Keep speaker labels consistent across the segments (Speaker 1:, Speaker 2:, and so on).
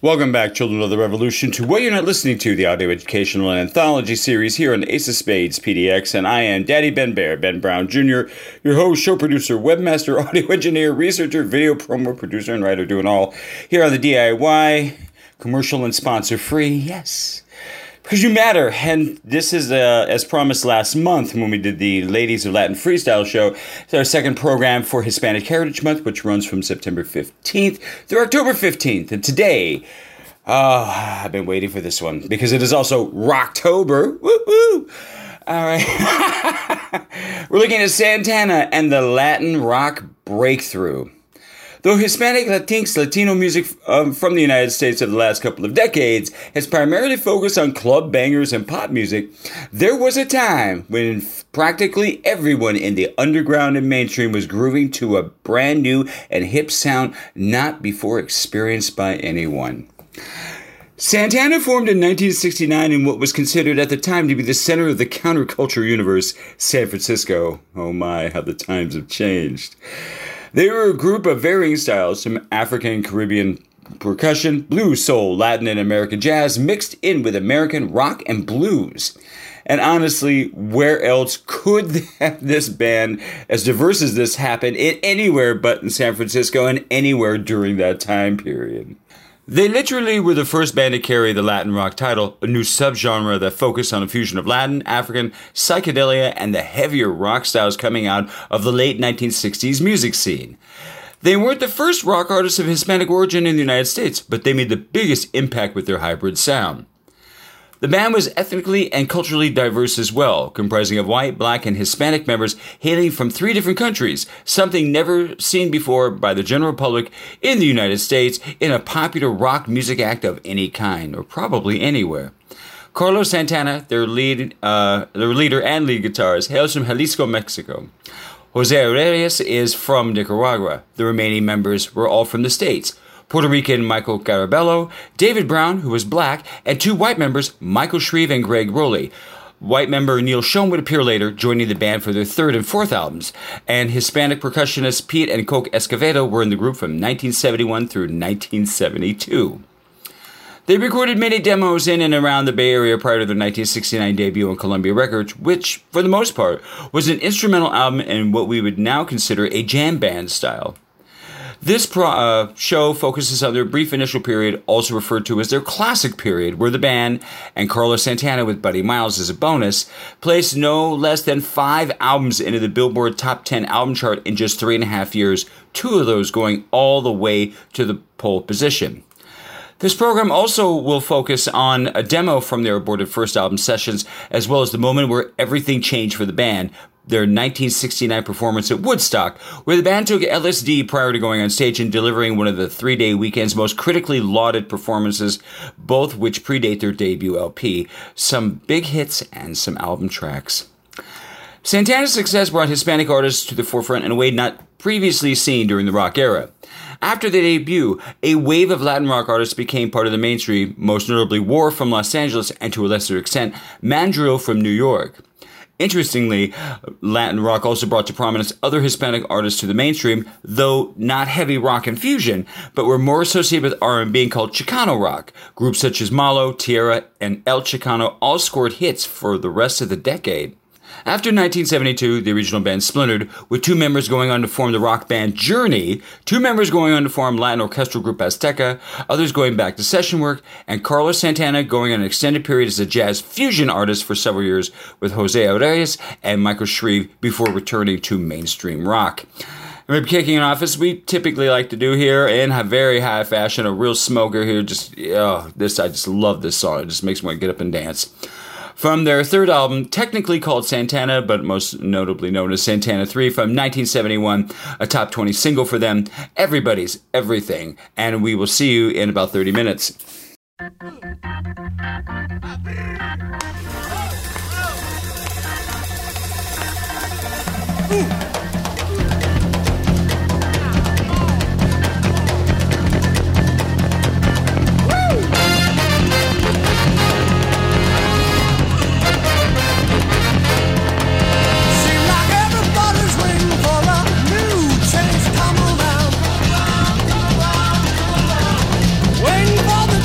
Speaker 1: Welcome back, children of the revolution, to What You're Not Listening To, the audio educational and anthology series here on Ace of Spades PDX, and I am Daddy Ben Bear, Ben Brown Jr., your host, show producer, webmaster, audio engineer, researcher, video promo producer, and writer, doing all here on the DIY, commercial and sponsor free, yes, because you matter. And this is, as promised last month when we did the Ladies of Latin Freestyle show, it's our second program for Hispanic Heritage Month, which runs from September 15th through October 15th. And today, I've been waiting for this one because it is also Rocktober. Woo-hoo! All right. We're looking at Santana and the Latin rock breakthrough. Though Hispanic Latinx Latino music from the United States of the last couple of decades has primarily focused on club bangers and pop music, there was a time when practically everyone in the underground and mainstream was grooving to a brand new and hip sound not before experienced by anyone. Santana formed in 1969 in what was considered at the time to be the center of the counterculture universe, San Francisco. Oh my, how the times have changed. They were a group of varying styles from African and Caribbean percussion, blues, soul, Latin, and American jazz mixed in with American rock and blues. And honestly, where else could this band, as diverse as this, happen in anywhere but in San Francisco and anywhere during that time period? They literally were the first band to carry the Latin rock title, a new subgenre that focused on a fusion of Latin, African, psychedelia, and the heavier rock styles coming out of the late 1960s music scene. They weren't the first rock artists of Hispanic origin in the United States, but they made the biggest impact with their hybrid sound. The band was ethnically and culturally diverse as well, comprising of white, black, and Hispanic members hailing from 3 different countries, something never seen before by the general public in the United States in a popular rock music act of any kind, or probably anywhere. Carlos Santana, their leader and lead guitarist, hails from Jalisco, Mexico. Jose Reyes is from Nicaragua. The remaining members were all from the States. Puerto Rican Michael Carabello, David Brown, who was black, and 2 white members, Michael Shreve and Greg Rowley. White member Neil Schon would appear later, joining the band for their 3rd and 4th albums, and Hispanic percussionists Pete and Coke Escovedo were in the group from 1971 through 1972. They recorded many demos in and around the Bay Area prior to their 1969 debut on Columbia Records, which, for the most part, was an instrumental album in what we would now consider a jam band style. This show focuses on their brief initial period, also referred to as their classic period, where the band, and Carlos Santana with Buddy Miles as a bonus, placed no less than 5 albums into the Billboard Top 10 album chart in just 3.5 years, 2 of those going all the way to the pole position. This program also will focus on a demo from their aborted first album sessions, as well as the moment where everything changed for the band, their 1969 performance at Woodstock, where the band took LSD prior to going on stage and delivering one of the 3-day weekend's most critically lauded performances, both which predate their debut LP, some big hits and some album tracks. Santana's success brought Hispanic artists to the forefront in a way not previously seen during the rock era. After the debut, a wave of Latin rock artists became part of the mainstream, most notably War from Los Angeles and to a lesser extent, Mandrill from New York. Interestingly, Latin rock also brought to prominence other Hispanic artists to the mainstream, though not heavy rock and fusion, but were more associated with R&B and called Chicano rock. Groups such as Malo, Tierra, and El Chicano all scored hits for the rest of the decade. After 1972, the original band splintered, with 2 members going on to form the rock band Journey, 2 members going on to form Latin orchestral group Azteca, others going back to session work, and Carlos Santana going on an extended period as a jazz fusion artist for several years with Jose Reyes and Michael Shreve before returning to mainstream rock. And we're kicking it off as we typically like to do here in a very high fashion, a real smoker here. I just love this song. It just makes me want to get up and dance. From their 3rd album, technically called Santana, but most notably known as Santana 3 from 1971, a top 20 single for them, Everybody's Everything, and we will see you in about 30 minutes.
Speaker 2: Waiting for the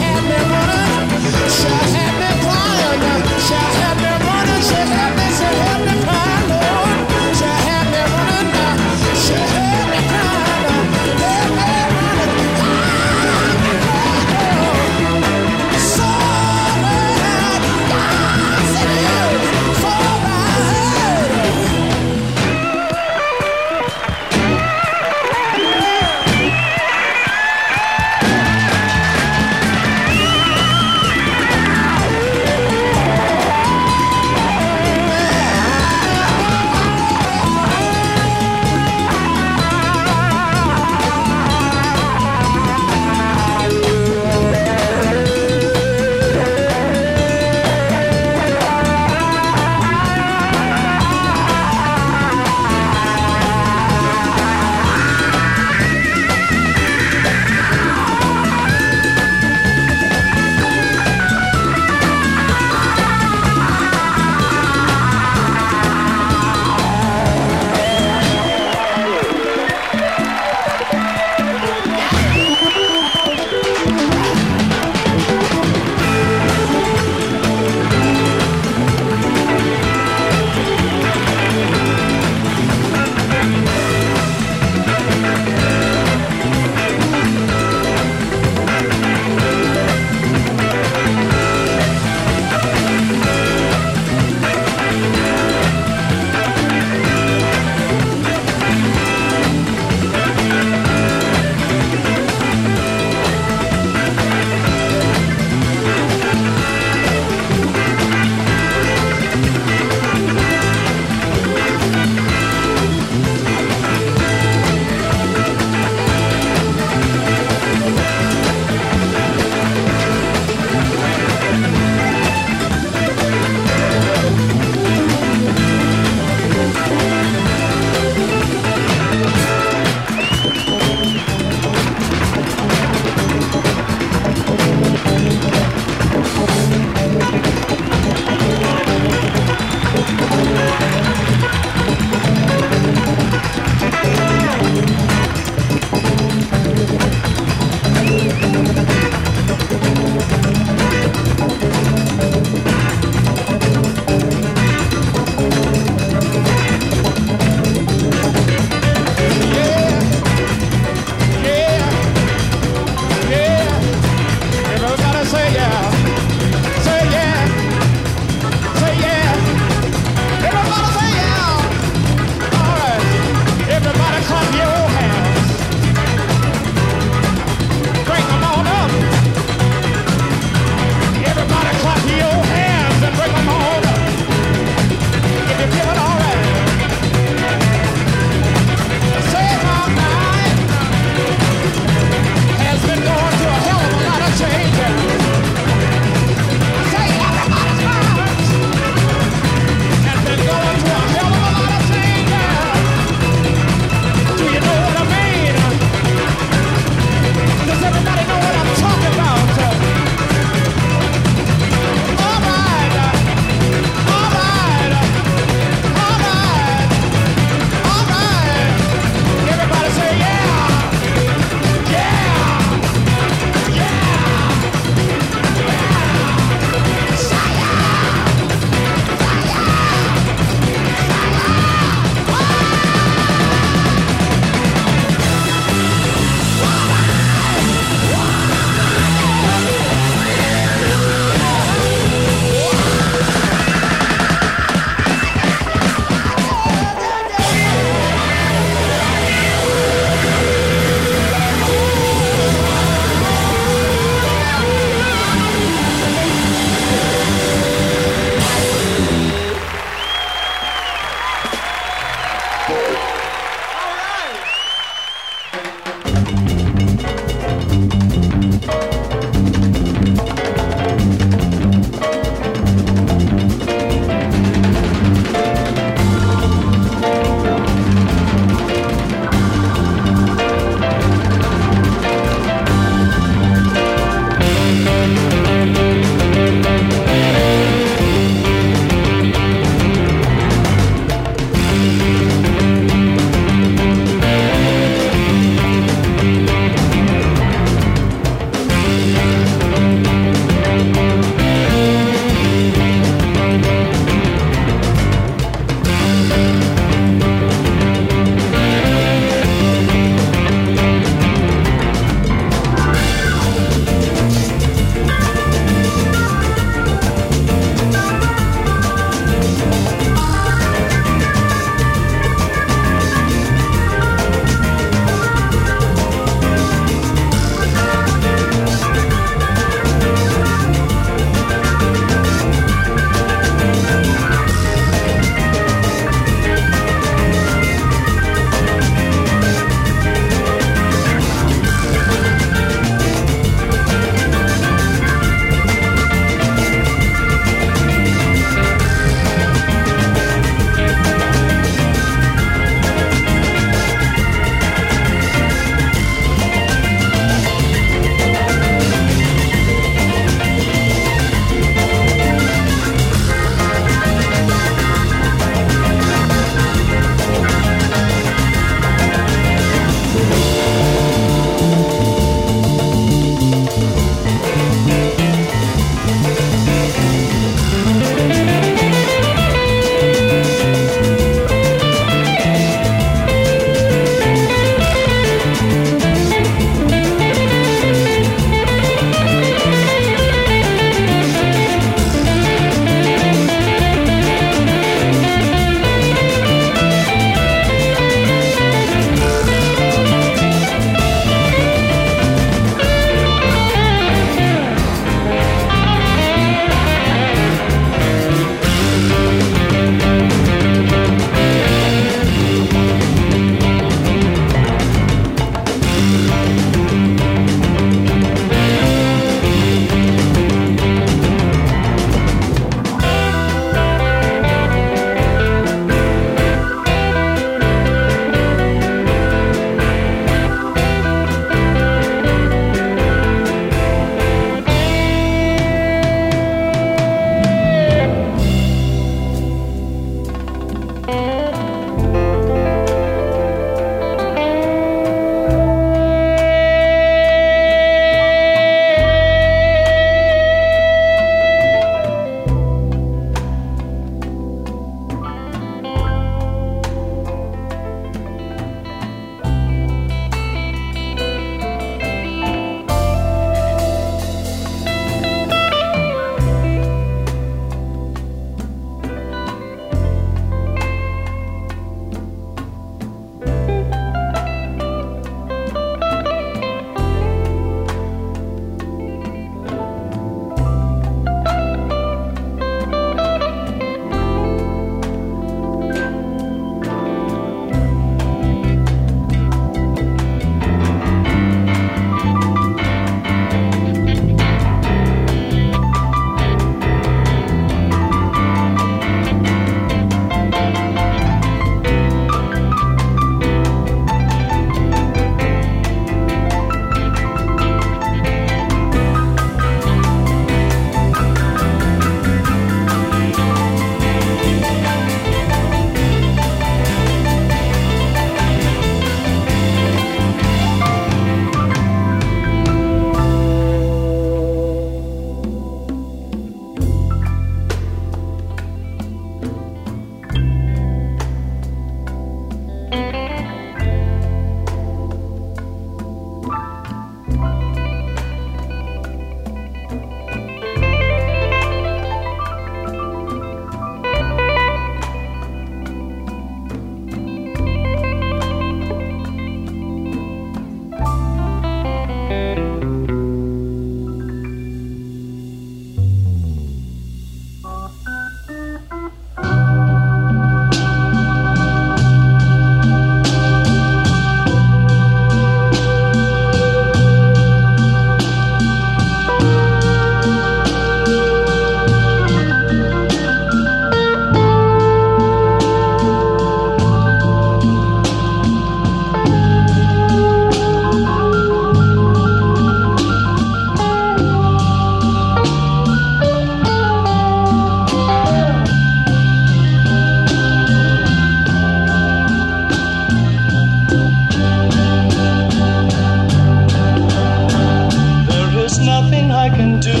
Speaker 2: nothing I can do.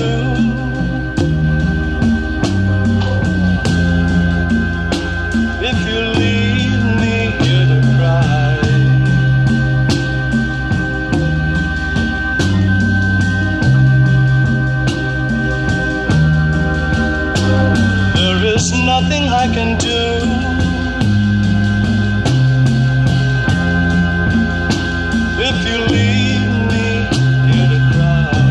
Speaker 2: If you leave me here to cry, there is nothing I can do. If you leave me here to cry,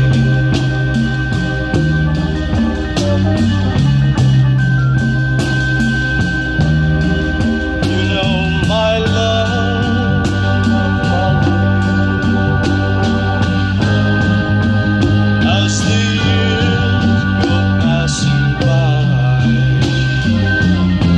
Speaker 2: you know my love as the years go passing by.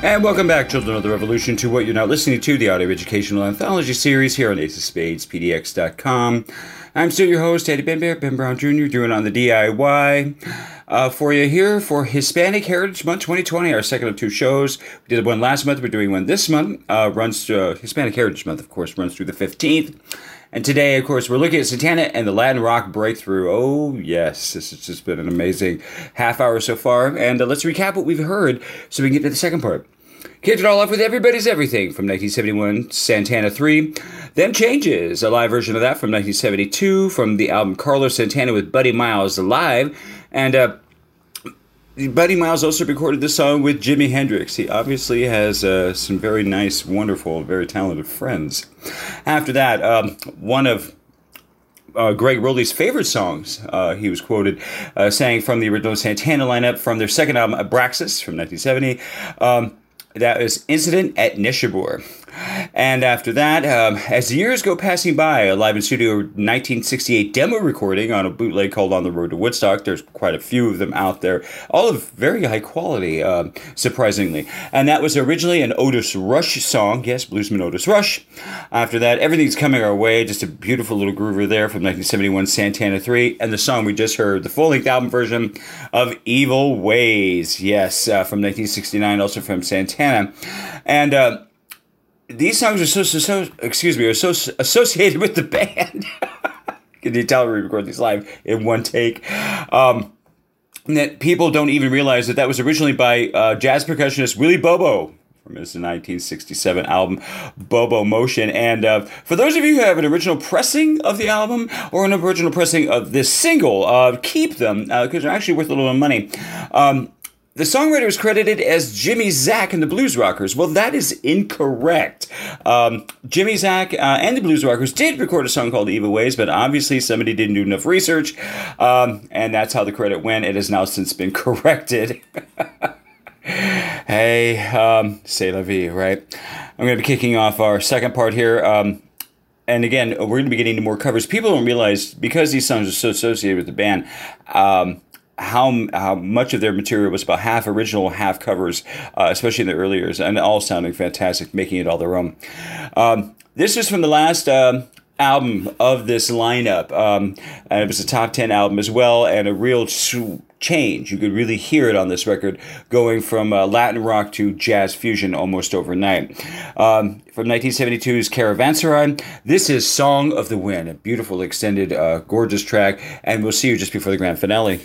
Speaker 1: And welcome back, children of the revolution, to what you're now listening to, the audio educational anthology series here on AceOfSpadesPDX.com. I'm still your host, Eddie Ben Bear, Ben Brown Jr., doing on the DIY for you here for Hispanic Heritage Month 2020, our second of two shows. We did one last month, we're doing one this month. Hispanic Heritage Month, of course, runs through the 15th. And today, of course, we're looking at Santana and the Latin rock breakthrough. Oh, yes, this has just been an amazing half hour so far. And let's recap what we've heard so we can get to the second part. Kicked it all off with Everybody's Everything from 1971, Santana 3. Them Changes, a live version of that from 1972 from the album Carlos Santana with Buddy Miles Live. And Buddy Miles also recorded this song with Jimi Hendrix. He obviously has some very nice, wonderful, very talented friends. After that, one of Greg Rowley's favorite songs, he was quoted saying from the original Santana lineup from their second album, Abraxas, from 1970. That was Incident at Nishabur. And after that, as the years go passing by, a live in studio 1968 demo recording on a bootleg called On the Road to Woodstock. There's quite a few of them out there, all of very high quality, surprisingly. And that was originally an Otis Rush song. Yes, bluesman Otis Rush. After that, Everything's Coming Our Way, just a beautiful little groover there from 1971, Santana 3. And the song we just heard, the full-length album version of Evil Ways. Yes, from 1969, also from Santana. And these songs are so associated with the band. Can you tell we record these live in one take? That people don't even realize that was originally by jazz percussionist Willie Bobo from his 1967 album Bobo Motion. And for those of you who have an original pressing of the album or an original pressing of this single, keep them because they're actually worth a little bit of money. The songwriter is credited as Jimmy Zack and the Blues Rockers. Well, that is incorrect. Jimmy Zack and the Blues Rockers did record a song called Evil Ways, but obviously somebody didn't do enough research, and that's how the credit went. It has now since been corrected. Hey, c'est la vie, right? I'm going to be kicking off our second part here. And again, we're going to be getting into more covers. People don't realize, because these songs are so associated with the band, how much of their material was about half original, half covers, especially in the early years, and all sounding fantastic, making it all their own. This is from the last album of this lineup, and it was a top 10 album as well, and a real change. You could really hear it on this record, going from Latin rock to jazz fusion almost overnight. From 1972's Caravanserai, this is Song of the Wind, a beautiful, extended, gorgeous track, and we'll see you just before the grand finale.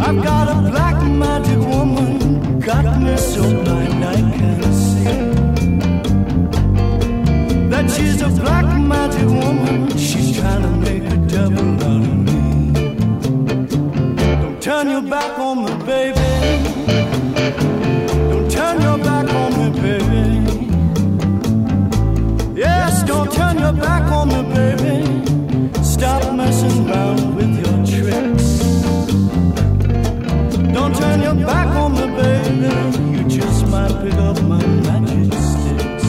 Speaker 3: I've got a black magic woman, got me so blind I can't see that she's a black magic woman. She's trying to make a devil out of me. Don't turn your back on me, baby. Don't turn your back on me, baby. Yes, don't turn your back on me, baby. Stop messing around with your tricks. Don't turn your back on me, baby. You just might pick up my magic sticks.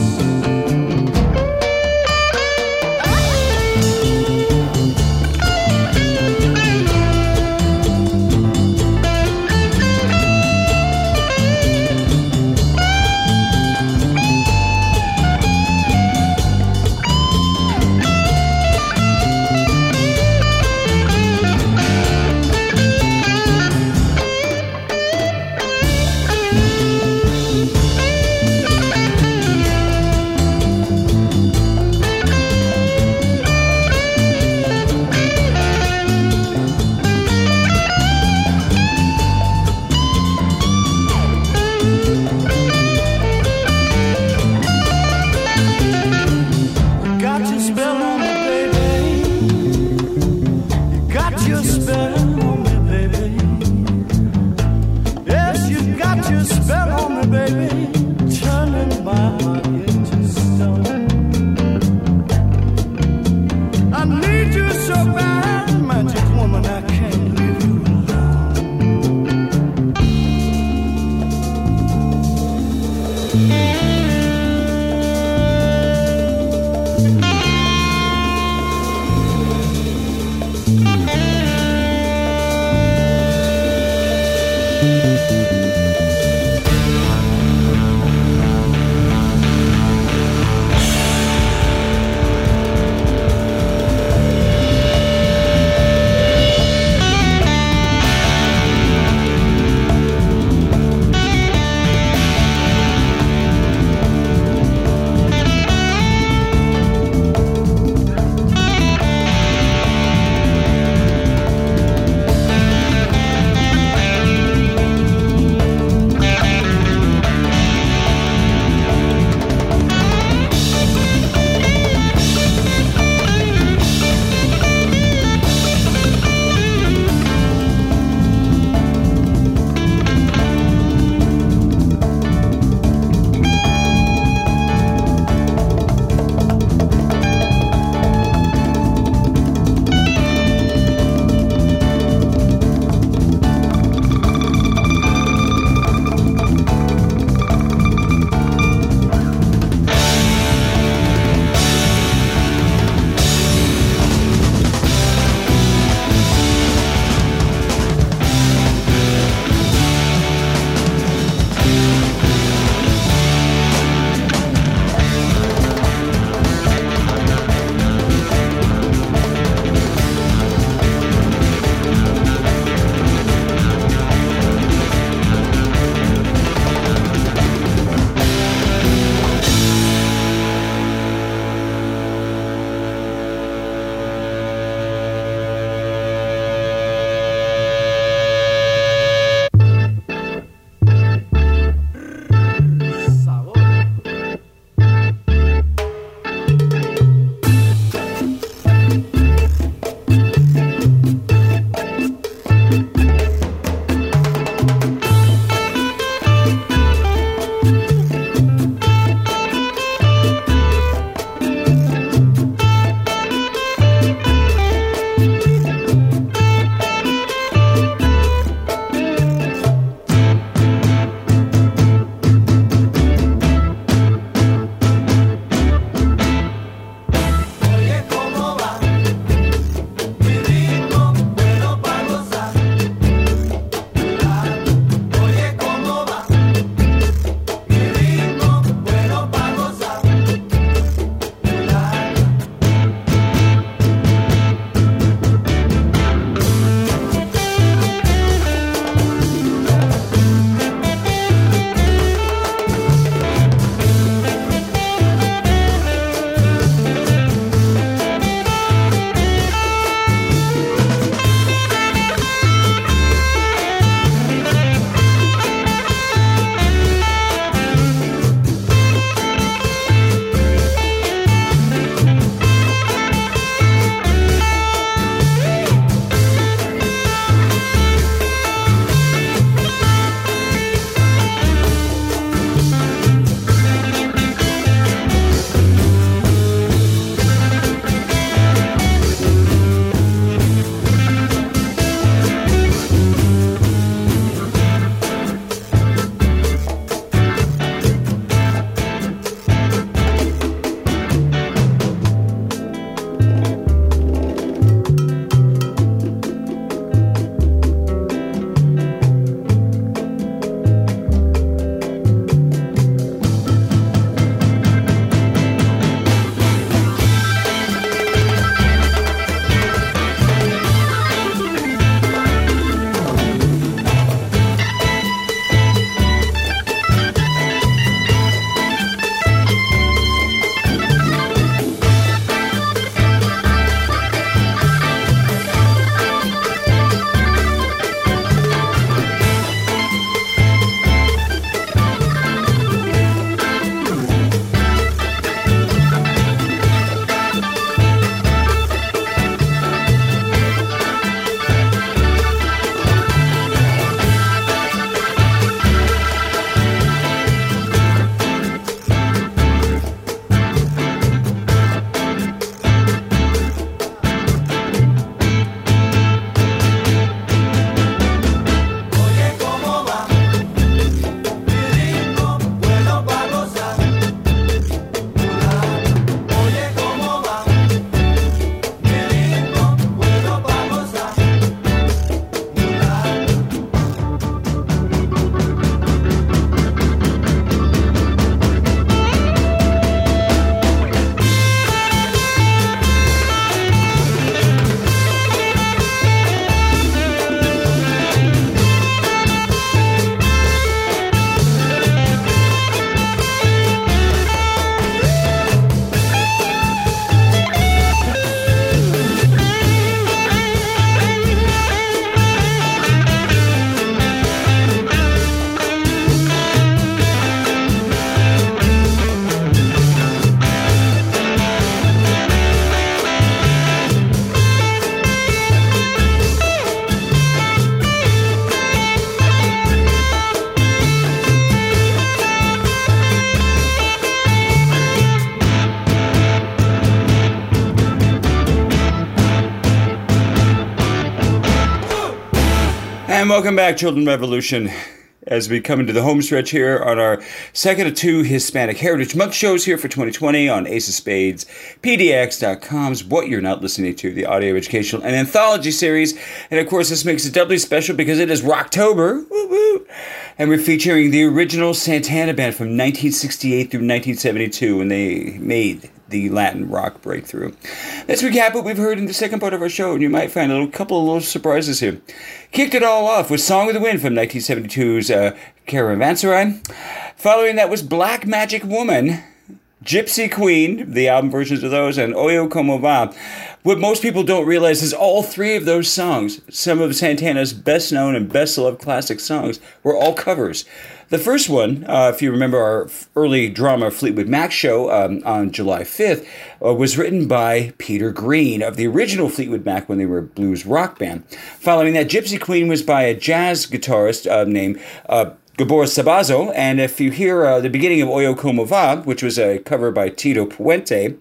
Speaker 1: And welcome back, Children Revolution, as we come into the home stretch here on our second of two Hispanic Heritage Month shows here for 2020 on Ace of Spades, PDX.com's What You're Not Listening To, the audio educational and anthology series. And of course, this makes it doubly special because it is Rocktober. Woo woo! And we're featuring the original Santana Band from 1968 through 1972 when they made the Latin rock breakthrough. Let's recap what we've heard in the second part of our show, and you might find a couple of little surprises here. Kicked it all off with Song of the Wind from 1972's Caravanserai. Following that was Black Magic Woman, Gypsy Queen, the album versions of those, and Oyo Como Va. What most people don't realize is all three of those songs, some of Santana's best known and best loved classic songs, were all covers. The first one, if you remember our early drama Fleetwood Mac show on July 5th, was written by Peter Green of the original Fleetwood Mac when they were a blues rock band. Following that, Gypsy Queen was by a jazz guitarist named Gabor Sabazo, and if you hear the beginning of Oyo Como Va, which was a cover by Tito Puente,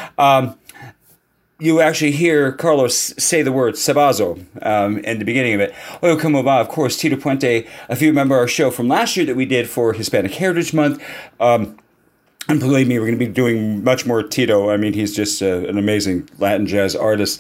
Speaker 1: you actually hear Carlos say the word Sabazo in the beginning of it. Oyo Como Va, of course, Tito Puente, if you remember our show from last year that we did for Hispanic Heritage Month, and believe me, we're going to be doing much more Tito. I mean, he's just an amazing Latin jazz artist.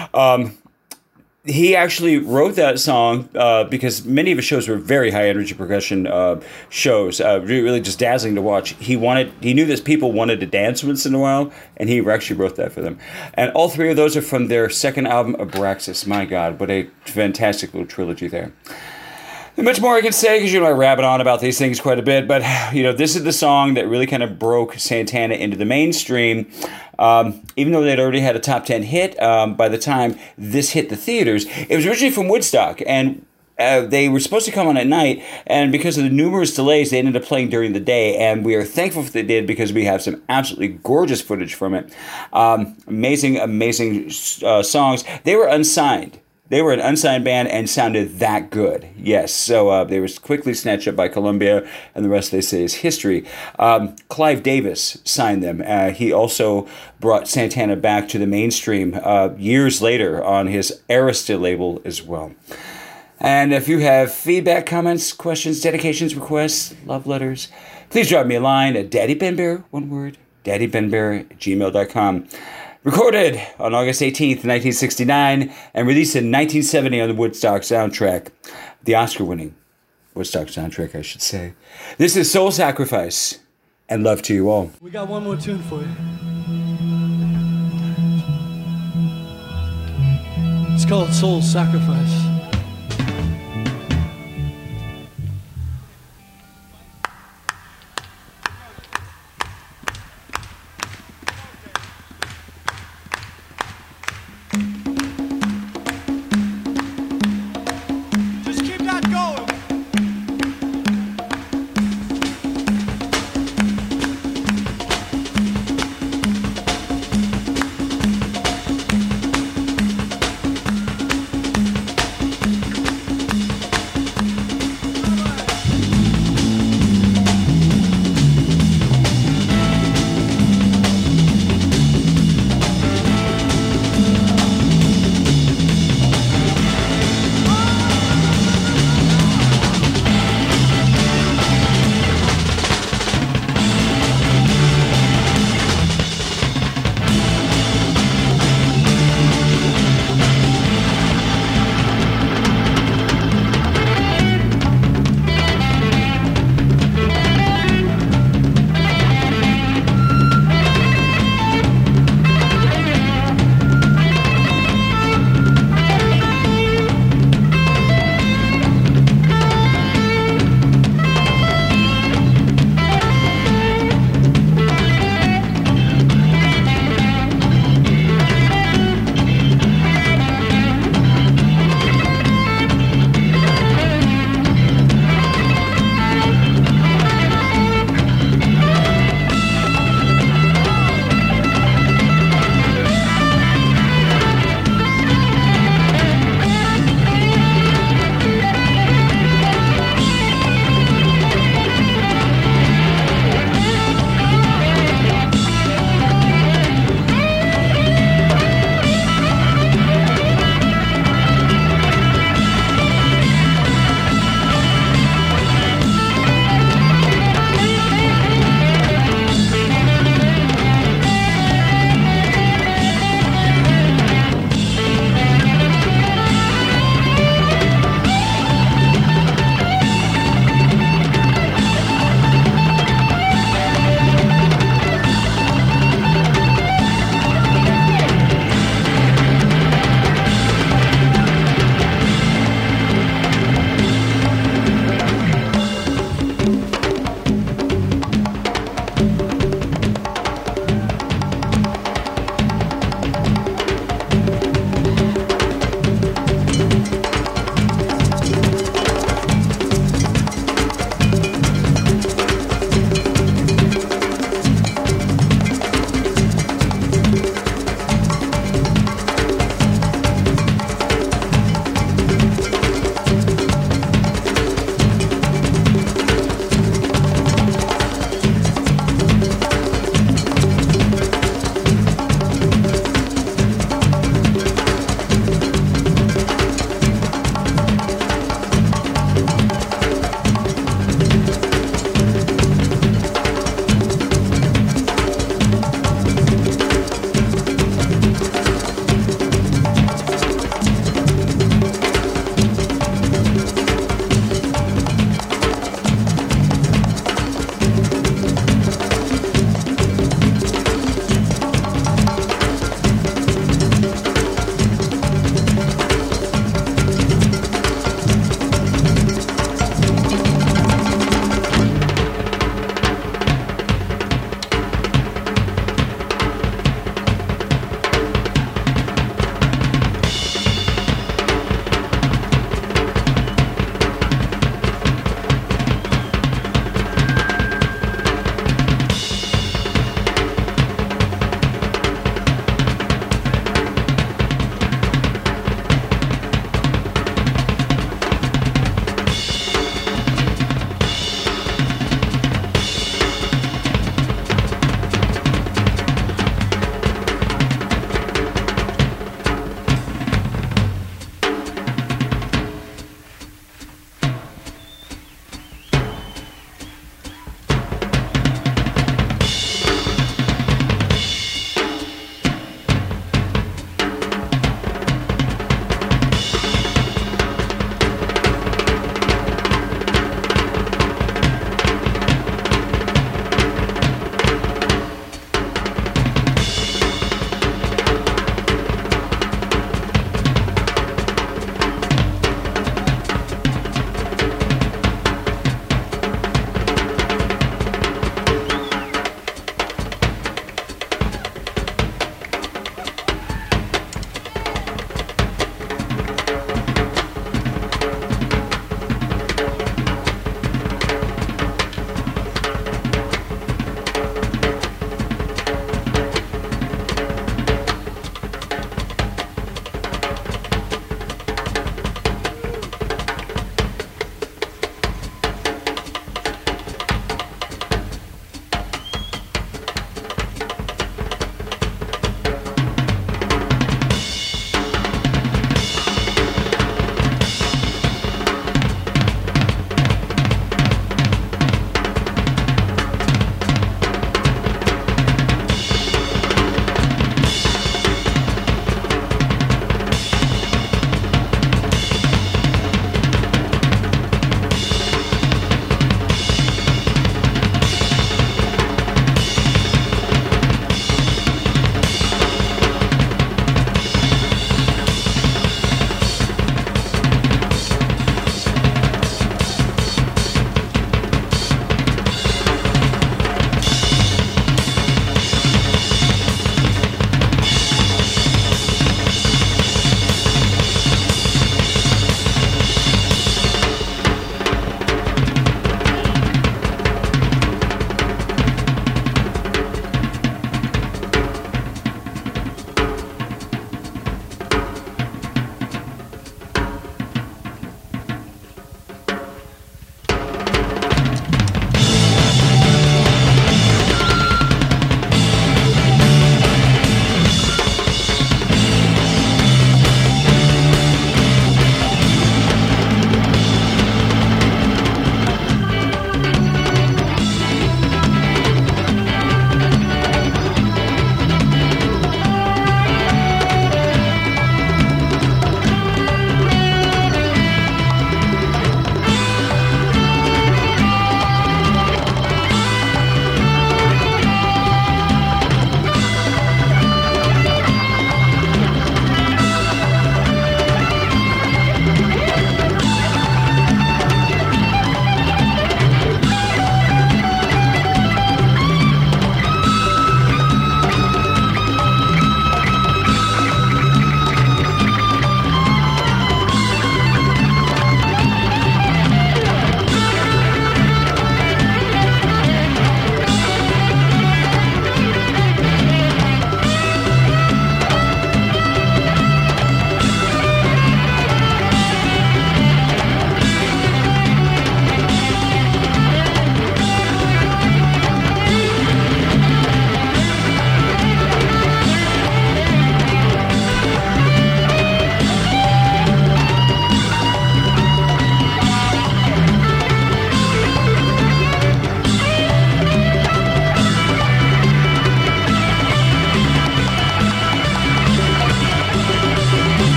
Speaker 1: He actually wrote that song because many of his shows were very high energy percussion shows, really just dazzling to watch. He knew that people wanted to dance once in a while, and he actually wrote that for them. And all three of those are from their second album, Abraxas. My God, what a fantastic little trilogy there. And much more I can say because I rabbit on about these things quite a bit, but this is the song that really kind of broke Santana into the mainstream. Even though they'd already had a top 10 hit by the time this hit the theaters, it was originally from Woodstock, and they were supposed to come on at night, and because of the numerous delays, they ended up playing during the day, and we are thankful that they did because we have some absolutely gorgeous footage from it. Amazing songs. They were unsigned. They were an unsigned band and sounded that good. Yes, so they were quickly snatched up by Columbia, and the rest, they say, is history. Clive Davis signed them. He also brought Santana back to the mainstream years later on his Arista label as well. And if you have feedback, comments, questions, dedications, requests, love letters, please drop me a line at daddybenbear, one word, daddybenbear@gmail.com. Recorded on August 18th, 1969, and released in 1970 on the Woodstock soundtrack. The Oscar-winning Woodstock soundtrack, I should say. This is Soul Sacrifice, and love to you all.
Speaker 3: We got one more tune for you. It's called Soul Sacrifice.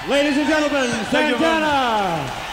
Speaker 4: Ladies and gentlemen,
Speaker 2: Thank you,
Speaker 4: Santana!